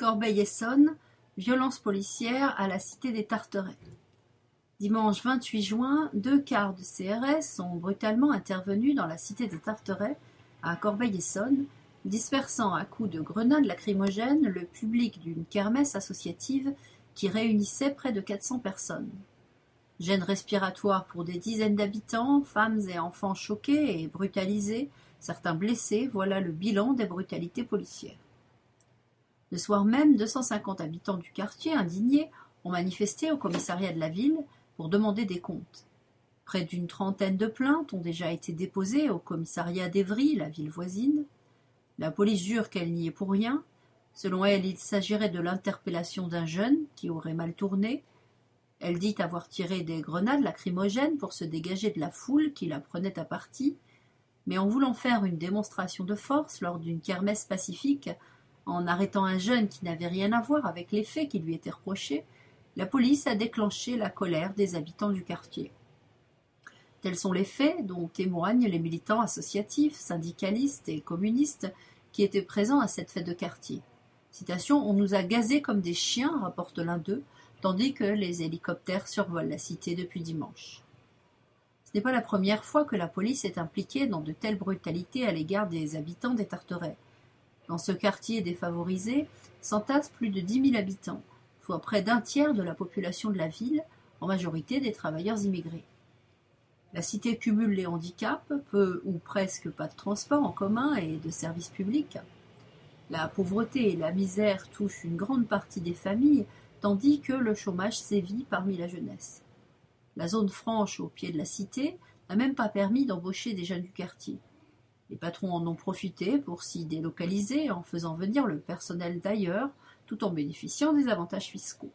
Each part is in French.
Corbeil-Essonnes, violence policière à la cité des Tarterets. Dimanche 28 juin, 2 cars de CRS sont brutalement intervenus dans la cité des Tarterets, à Corbeil-Essonnes, dispersant à coups de grenades lacrymogènes le public d'une kermesse associative qui réunissait près de 400 personnes. Gêne respiratoire pour des dizaines d'habitants, femmes et enfants choqués et brutalisés, certains blessés, voilà le bilan des brutalités policières. Le soir même, 250 habitants du quartier, indignés, ont manifesté au commissariat de la ville pour demander des comptes. Près d'une trentaine de plaintes ont déjà été déposées au commissariat d'Évry, la ville voisine. La police jure qu'elle n'y est pour rien. Selon elle, il s'agirait de l'interpellation d'un jeune qui aurait mal tourné. Elle dit avoir tiré des grenades lacrymogènes pour se dégager de la foule qui la prenait à partie, mais en voulant faire une démonstration de force lors d'une kermesse pacifique, en arrêtant un jeune qui n'avait rien à voir avec les faits qui lui étaient reprochés, la police a déclenché la colère des habitants du quartier. Tels sont les faits dont témoignent les militants associatifs, syndicalistes et communistes qui étaient présents à cette fête de quartier. Citation « On nous a gazés comme des chiens », rapporte l'un d'eux, tandis que les hélicoptères survolent la cité depuis dimanche. Ce n'est pas la première fois que la police est impliquée dans de telles brutalités à l'égard des habitants des Tarterets. Dans ce quartier défavorisé s'entassent plus de 10 000 habitants, soit près d'un tiers de la population de la ville, en majorité des travailleurs immigrés. La cité cumule les handicaps, peu ou presque pas de transport en commun et de services publics. La pauvreté et la misère touchent une grande partie des familles, tandis que le chômage sévit parmi la jeunesse. La zone franche au pied de la cité n'a même pas permis d'embaucher des jeunes du quartier. Les patrons en ont profité pour s'y délocaliser en faisant venir le personnel d'ailleurs, tout en bénéficiant des avantages fiscaux.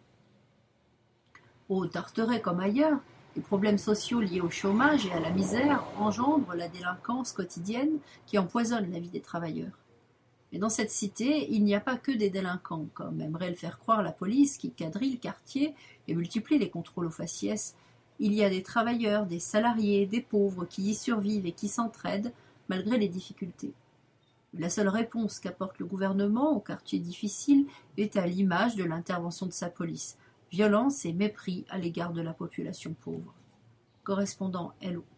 Au Tarteret comme ailleurs, les problèmes sociaux liés au chômage et à la misère engendrent la délinquance quotidienne qui empoisonne la vie des travailleurs. Mais dans cette cité, il n'y a pas que des délinquants, comme aimerait le faire croire la police qui quadrille le quartier et multiplie les contrôles aux faciès. Il y a des travailleurs, des salariés, des pauvres qui y survivent et qui s'entraident malgré les difficultés. La seule réponse qu'apporte le gouvernement au quartier difficile est à l'image de l'intervention de sa police, violence et mépris à l'égard de la population pauvre. Correspondant LO.